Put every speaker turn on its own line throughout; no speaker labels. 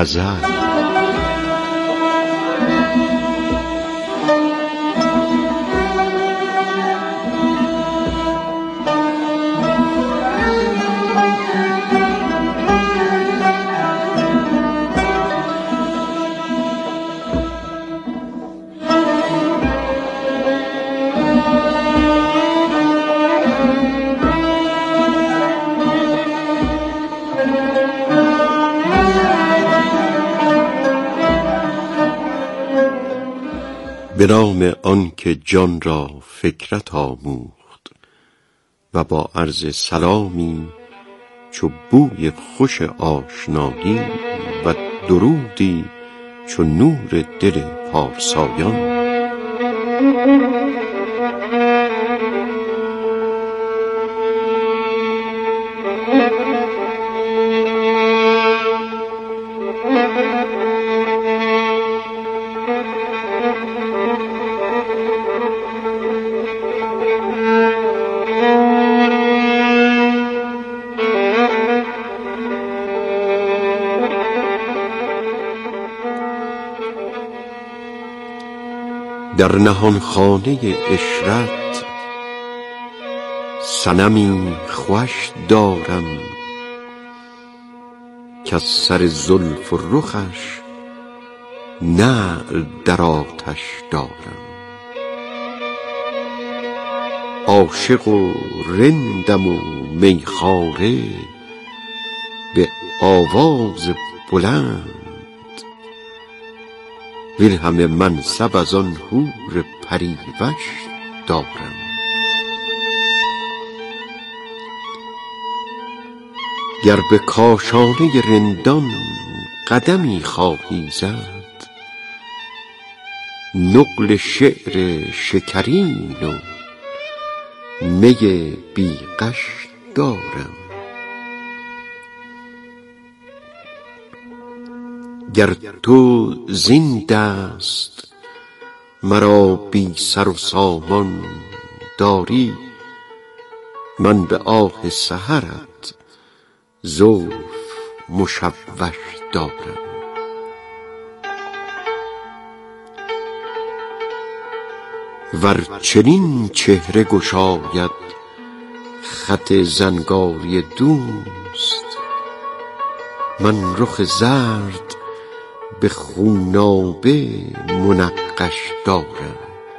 غزل. به نام آن که جان را فکرت آموخت و با عرض سلامی چو بوی خوش آشنایی و درودی چو نور دل پارسایان. در نهانخانه عشرت صنمی خوش دارم که از سر زلف و رخش نعل در آتش دارم. عاشق و رندم و میخواره به آواز بلند، وین همه منصب از آن حور پریوش دارم. گر به کاشانه رندان قدمی خواهی زد، نقل شعر شکرین و می بی غش دارم. گر تو زین دست مرا بی سر و سامان داری، من به آه سحرت زلف مشوش دارم. ور چنین چهره گشاید خط زنگاری دوست، من رخ زرد به خونابه منقش دارم.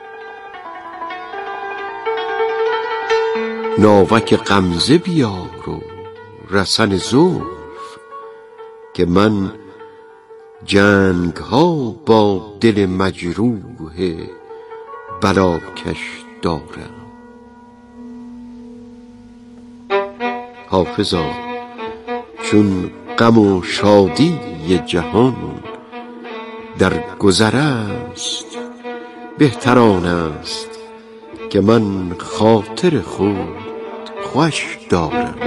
ناوک غمزه بیار و رسن زلف، که من جنگ ها با دل مجروح بلاکش دارم. حافظا چون غم و شادی جهان در گذر است، بهتر آن است که من خاطر خود خوش دارم.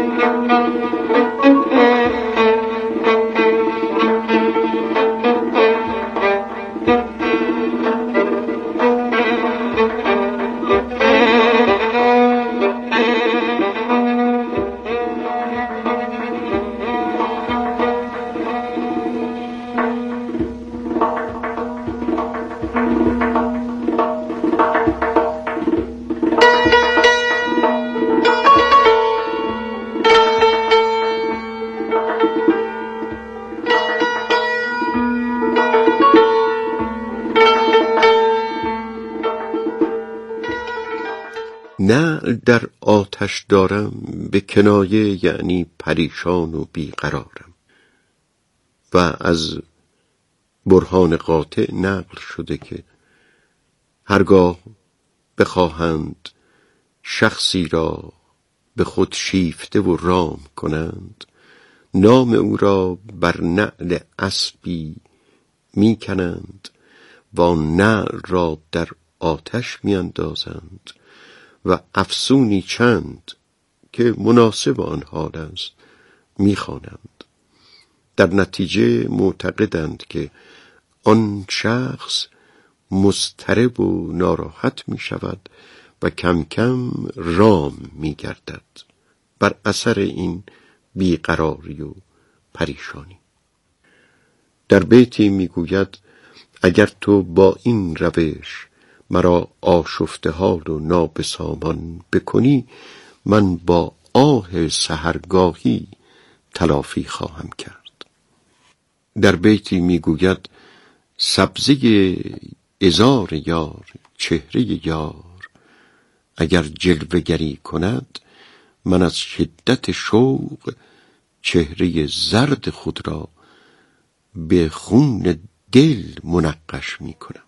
نعل در آتش دارم به کنایه یعنی پریشان و بیقرارم، و از برهان قاطع نقل شده که هرگاه بخواهند شخصی را به خود شیفته و رام کنند، نام او را بر نعل اسبی می کنند و نعل را در آتش می اندازند و افسونی چند که مناسب آن حال است می خوانند. در نتیجه معتقدند که آن شخص مضطرب و ناراحت می شود و کم کم رام می گردد بر اثر این بیقراری و پریشانی. در بیتی میگوید اگر تو با این روش مرا آشفته حال و نابسامان بکنی، من با آه سحرگاهی تلافی خواهم کرد. در بیتی میگوید سبزه عذار یار چهره یار اگر جلوه‌گری کند، من از شدت شوق چهره زرد خود را به خون دل منقش می کنم.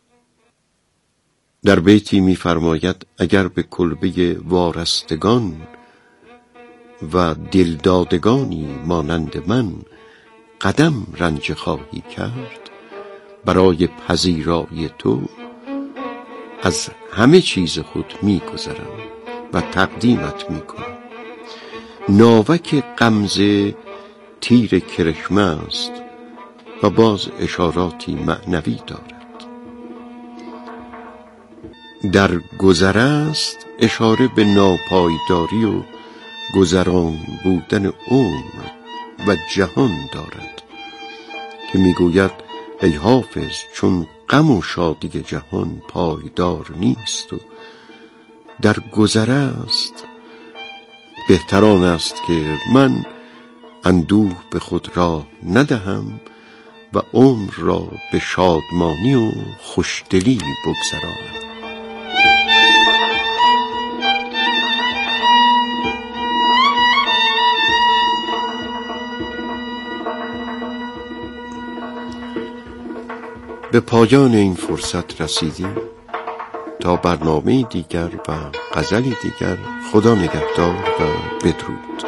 در بیتی می فرماید اگر به کلبه وارستگان و دلدادگانی مانند من قدم رنج خواهی کرد، برای پذیرایی تو از همه چیز خود می گذرم و تقدیمت می کنم. ناوک غمزه تیر کرشمه است و باز اشاراتی معنوی دارد. در گذر است اشاره به ناپایداری و گذران بودن عمر و جهان دارد که میگوید ای حافظ چون غم و شادی جهان پایدار نیست و در گذر است، بهتران است که من اندوه به خود راه ندهم و عمر را به شادمانی و خوشدلی بگذرانم. به پایان این فرصت رسیدیم. تا برنامه دیگر و غزلی دیگر، خدا نگهدار و بدرود.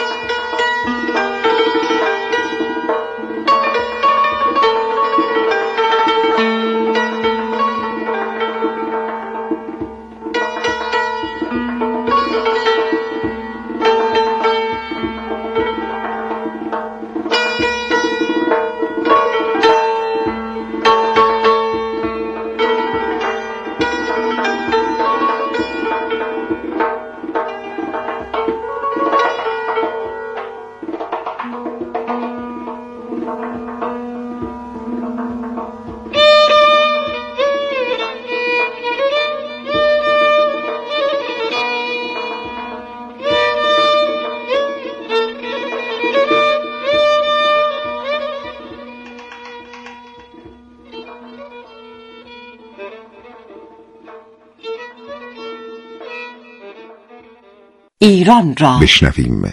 ایران را
بشنویم.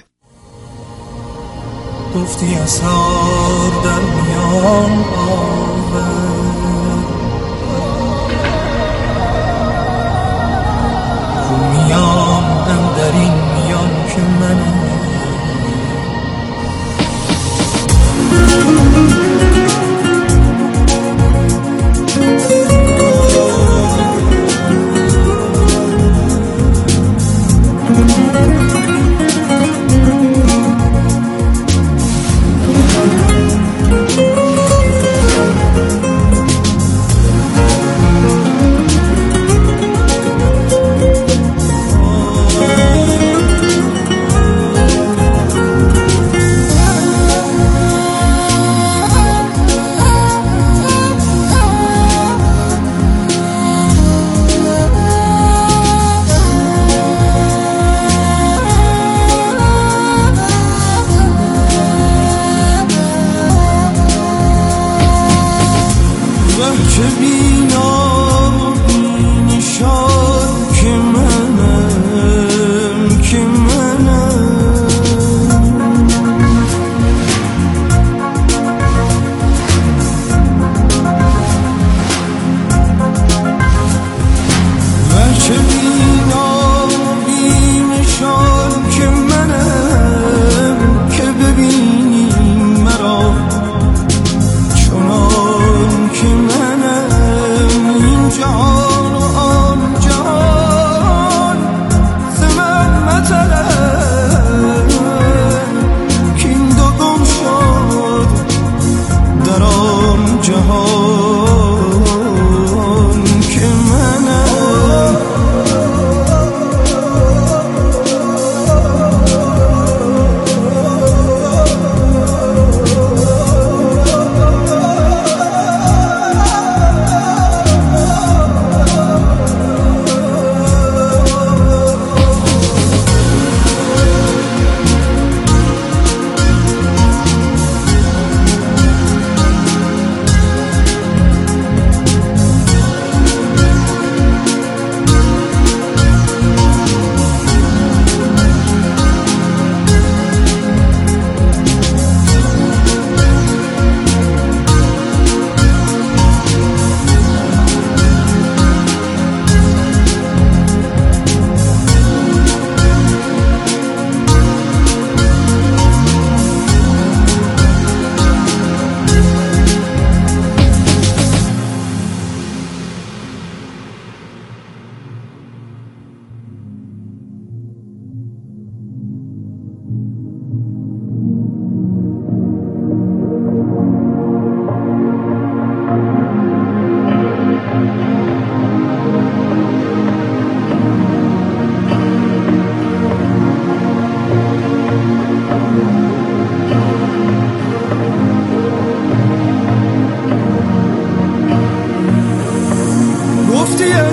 گفتی اسرار در میان آور، رومیان هم در این میان که منم.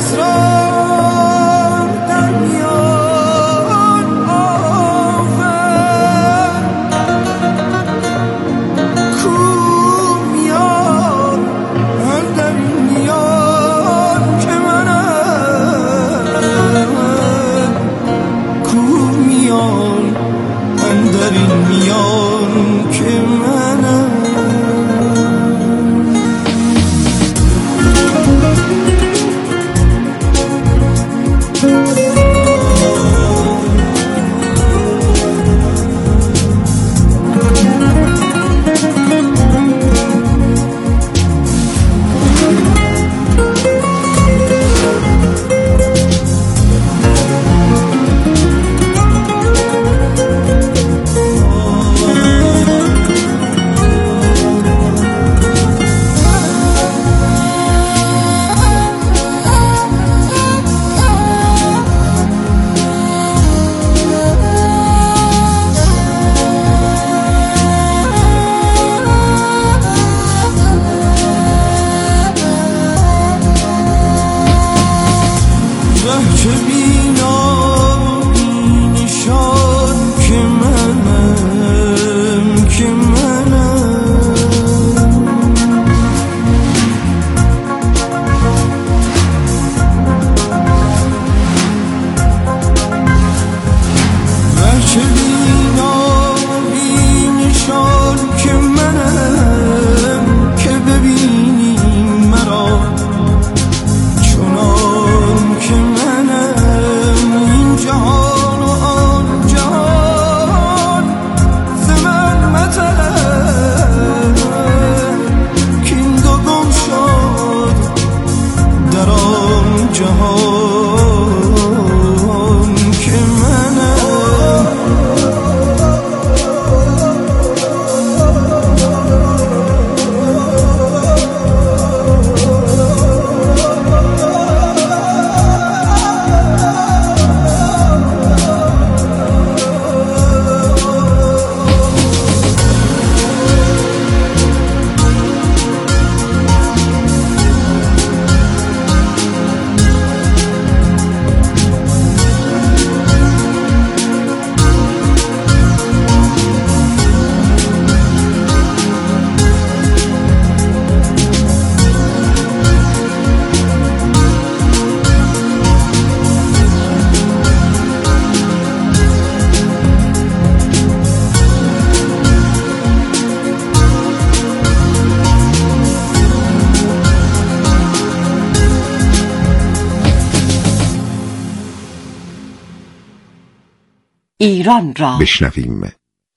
ایران را
بشنویم.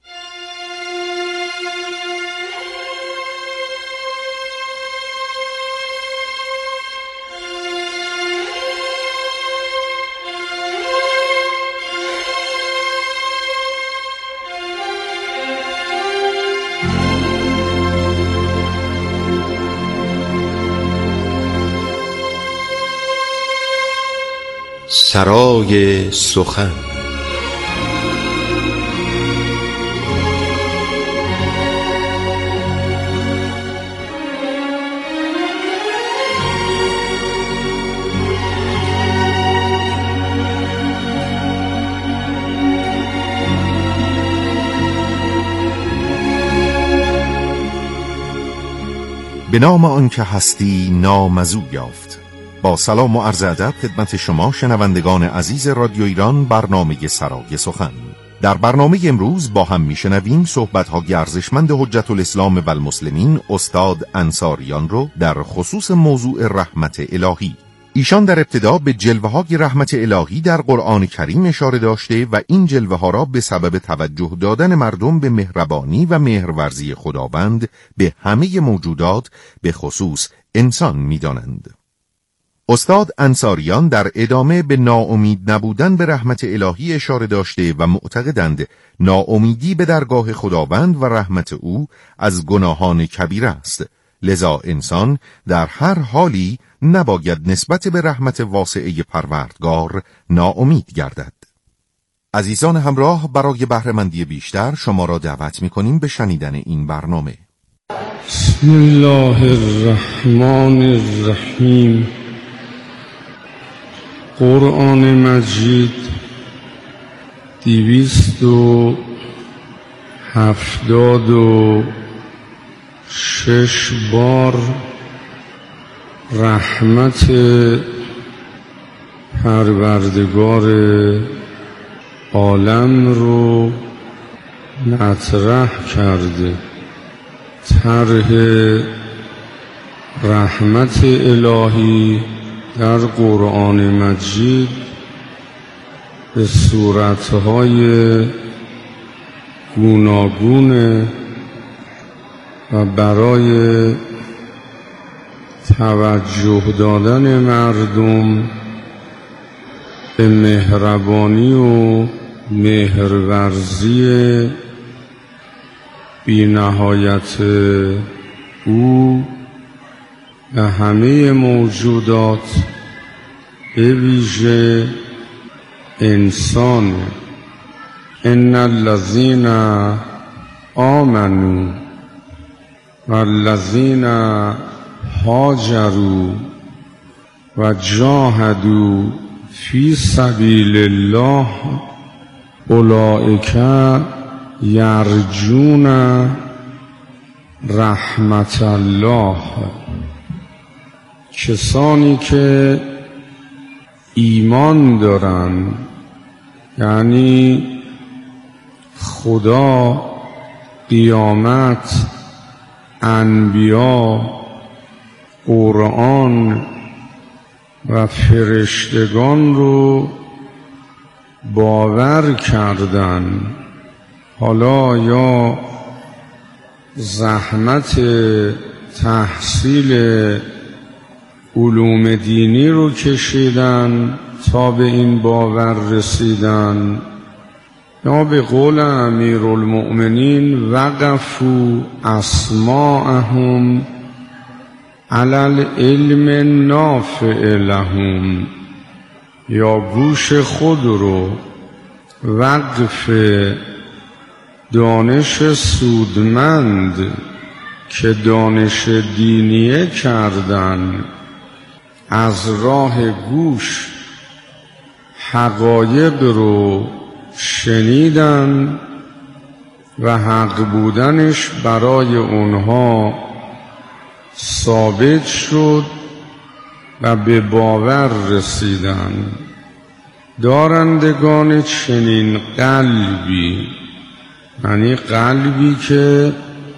سرای سخن. به نام آنکه هستی نامزو یافت. با سلام و عرض ادب خدمت شما شنوندگان عزیز رادیو ایران، برنامه سرای سخن. در برنامه امروز با هم میشنویم صحبت‌های ارزشمند حجت الاسلام و المسلمین استاد انصاریان رو در خصوص موضوع رحمت الهی. ایشان در ابتدا به جلوه‌های رحمت الهی در قرآن کریم اشاره داشته و این جلوه‌ها را به سبب توجه دادن مردم به مهربانی و مهرورزی خداوند به همه موجودات به خصوص انسان می‌دانند. استاد انصاریان در ادامه به ناامید نبودن به رحمت الهی اشاره داشته و معتقدند ناامیدی به درگاه خداوند و رحمت او از گناهان کبیره است، لذا انسان در هر حالی نباید نسبت به رحمت واسعه پروردگار ناامید گردد. عزیزان همراه، برای بهره‌مندی بیشتر شما را دعوت می‌کنیم به شنیدن این برنامه.
بسم الله الرحمن الرحیم. قرآن مجید 276 بار رحمت پروردگار عالم رو مطرح کرده. طرح رحمت الهی در قرآن مجید به صورتهای گوناگون و برای توجه دادن مردم به مهربانی و مهرورزی بی نهایت او و همه موجودات به ویژه انسان. ان الذین آمنوا والذین هاجروا و جاهدوا فی سبیل الله اولئک یرجون رحمت الله. کسانی که ایمان دارن، یعنی خدا، قیامت، انبیا، قرآن و فرشتگان رو باور کردن، حالا یا زحمت تحصیل علوم دینی رو کشیدن تا به این باور رسیدن، یا به قول امیرالمؤمنین وقفوا اسماعهم علی العلم النافع لهم، یا گوش خود رو وقف دانش سودمند که دانش دینیه کردن، از راه گوش حقایق رو شنیدن و حق بودنش برای اونها ثابت شد و به باور رسیدن. دارندگان چنین قلبی، یعنی قلبی که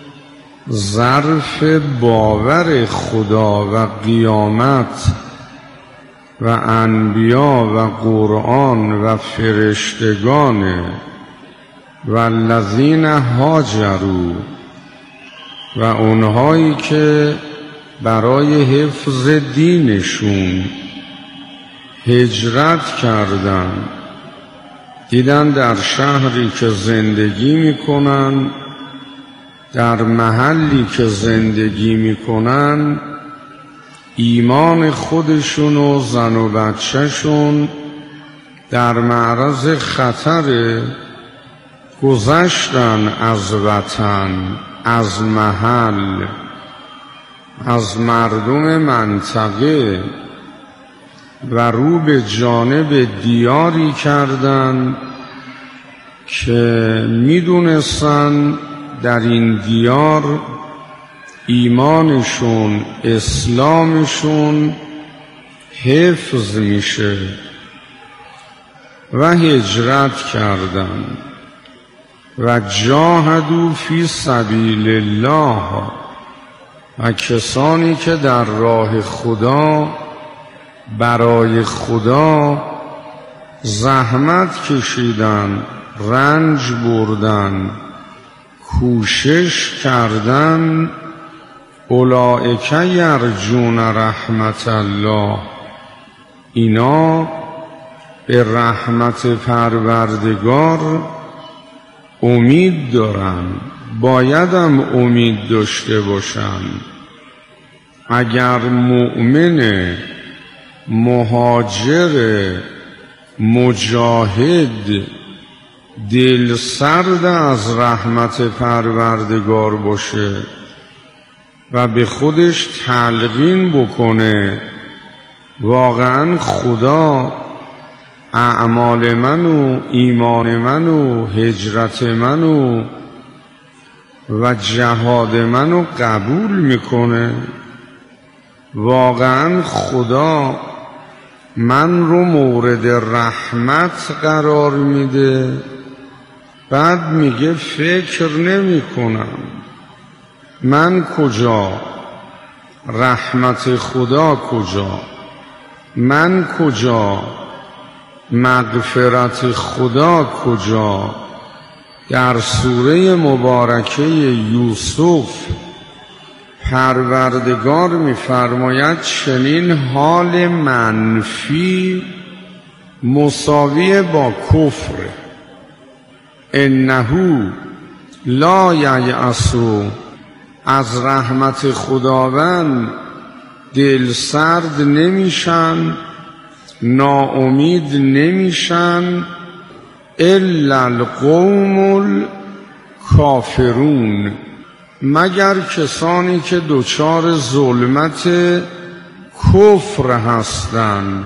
ظرف باور خدا و قیامت و انبیا و قرآن و فرشتگان، و الذین هاجروا، و اونهایی که برای حفظ دینشون هجرت کردن، دیدن در شهری که زندگی میکنن، در محلی که زندگی میکنن، ایمان خودشون و زن و بچهشون در معرض خطر گذشتن از وطن، از محل، از مردم منطقه و رو به جانب دیاری کردن که میدونستن در این دیار ایمانشون، اسلامشون حفظ میشه و هجرت کردن. و جاهدوا فی سبیل الله، و کسانی که در راه خدا، برای خدا زحمت کشیدن، رنج بردن، کوشش کردن، اولئک یرجون رحمت الله، اینا به رحمت پروردگار امید دارن. بایدم امید داشته باشن. اگر مؤمن مهاجر مجاهد دل سرد از رحمت پروردگار باشه و به خودش تلقین بکنه واقعا خدا اعمال من و ایمان من و هجرت من و جهاد منو قبول میکنه. واقعا خدا من رو مورد رحمت قرار میده، بعد میگه فکر نمی کنم من کجا، رحمت خدا کجا، من کجا، مغفرت خدا کجا. در سوره مبارکه یوسف پروردگار می‌فرماید چنین حال منفی مساوی با کفر. انه لا ییأس از رحمت خداوند دل سرد نمیشن، ناامید نمیشن الا القوم الکافرون، مگر کسانی که دچار ظلمت کفر هستند.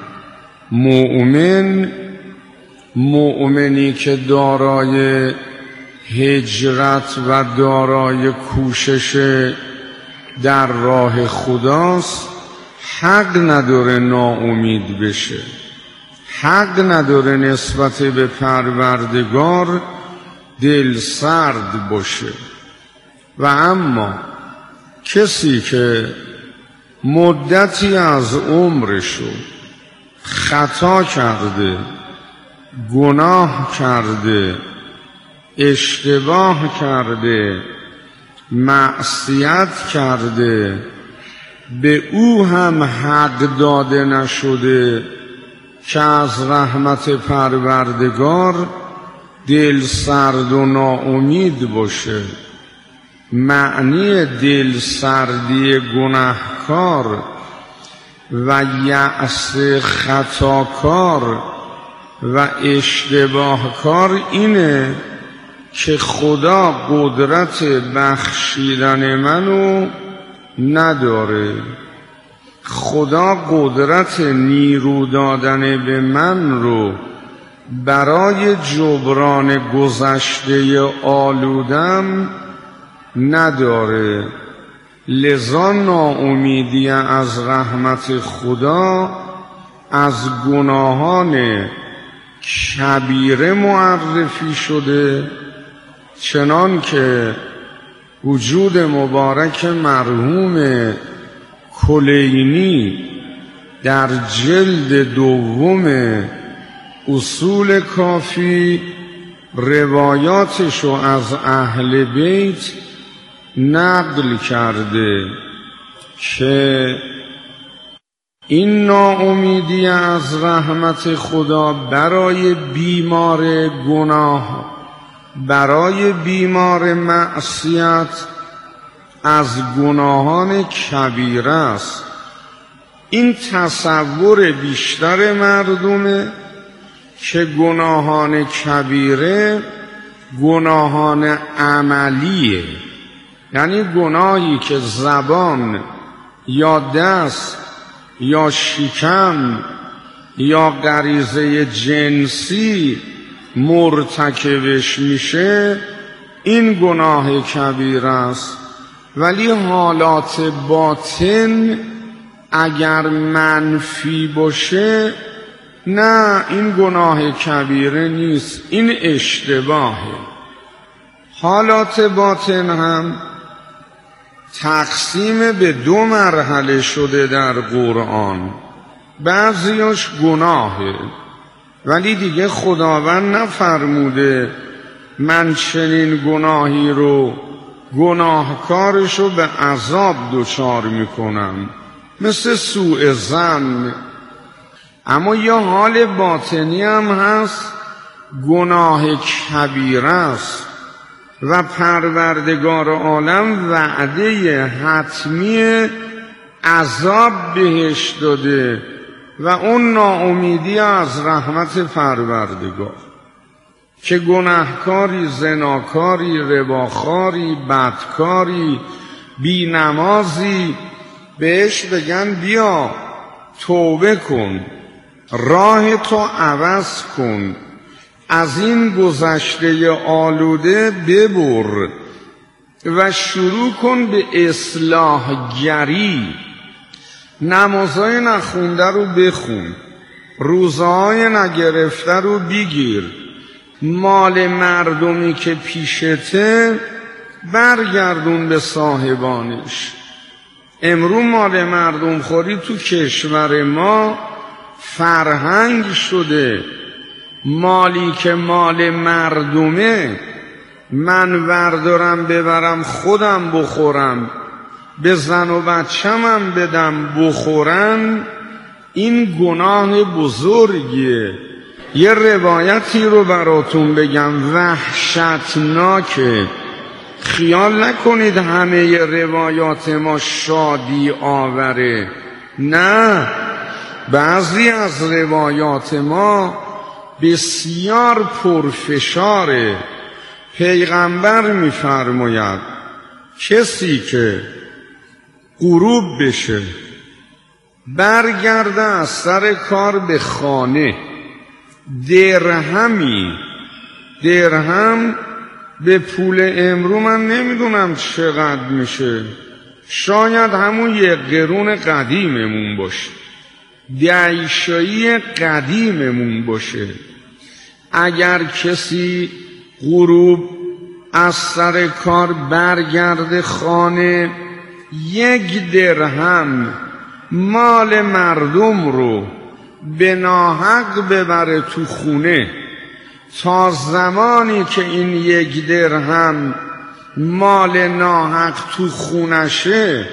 مؤمنی که دارای هجرت و دارای کوشش در راه خداست، حق نداره ناامید بشه، حق نداره نسبت به پروردگار دل سرد باشه. و اما کسی که مدتی از عمرشو خطا کرده، گناه کرده، اشتباه کرده، معصیت کرده، به او هم حق داده نشده که از رحمت پروردگار دل سرد و ناامید باشه. معنی دل سردی گناهکار و یأس خطاکار و اشتباهکار اینه که خدا قدرت بخشیدن منو نداره، خدا قدرت نیرو دادن به من رو برای جبران گذشته آلودم نداره. لذا ناامیدی از رحمت خدا از گناهان کبیره معرفی شده، چنان که وجود مبارک مرحوم کلینی در جلد دوم اصول کافی روایاتشو از اهل بیت نقل کرده که این ناامیدی از رحمت خدا برای بیمار گناه، برای بیمار معصیت از گناهان کبیره است. این تصور بیشتر مردمه که گناهان کبیره گناهان عملیه، یعنی گناهی که زبان یا دست یا شکم یا غریزه جنسی مرتکبش میشه، این گناه کبیره است. ولی حالات باطن اگر منفی باشه، نه این گناه کبیره نیست، این اشتباهه. حالات باطن هم تقسیم به 2 مرحله شده در قرآن. بعضیاش گناهه، ولی دیگه خداوند نفرموده من چنین گناهی رو، گناهکارشو به عذاب دچار میکنم، مثل سوء ظن. اما یه حال باطنی هم هست، گناه کبیره است و پروردگار عالم وعده حتمی عذاب بهش داده و اون ناامیدی از رحمت پروردگار که گناهکاری، زناکاری، رباخاری، بدکاری، بینمازی بهش بگن بیا توبه کن، راه تو عوض کن، از این گذشته آلوده ببر و شروع کن به اصلاح گری. نمازهای نخونده رو بخون، روزهای نگرفته رو بگیر، مال مردمی که پیشته برگردون به صاحبانش. امرو مال مردم خوری تو کشور ما فرهنگ شده. مالی که مال مردمه من وردارم ببرم خودم بخورم، به زن و بچه‌مم بدم بخورن، این گناه بزرگیه. یه روایتی رو براتون بگم وحشتناکه. خیال نکنید همه روایات ما شادی آوره، نه، بعضی از روایات ما بسیار پرفشاره. پیغمبر می‌فرماید کسی که غروب بشه برگرده از سر کار به خانه، درهم به پول امرو من نمیدونم چقدر میشه، شاید همون 1 قرون قدیممون باشه، دیشایی قدیممون باشه. اگر کسی غروب از سر کار برگرده خانه، 1 درهم مال مردم رو به ناحق ببره تو خونه، تا زمانی که این 1 درهم مال ناحق تو خونشه،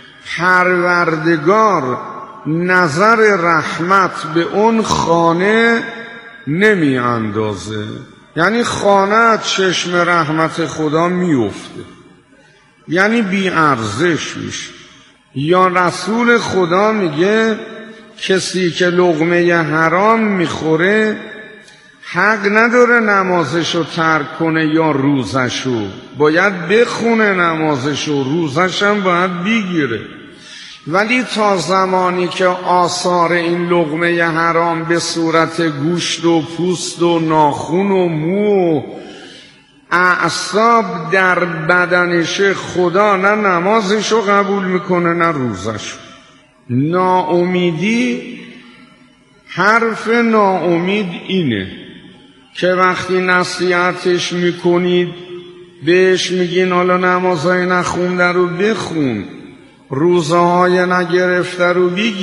پروردگار نظر رحمت به اون خانه نمی اندازه. یعنی خانه از چشم رحمت خدا میفته، یعنی بی ارزش میشه. یا رسول خدا میگه کسی که لقمه حرام میخوره حق نداره نمازشو ترک کنه یا روزشو، باید بخونه نمازشو، روزشم باید بگیره. ولی تا زمانی که آثار این لقمه حرام به صورت گوشت و پوست و ناخن و مو و اعصاب در بدنش، خدا نه نمازشو قبول میکنه نه روزشو. ناامیدی، حرف ناامید اینه که وقتی نصیحتش میکنید بهش میگین حالا نمازهای نخونده رو بخون، روزهای نگرفته رو بگیر.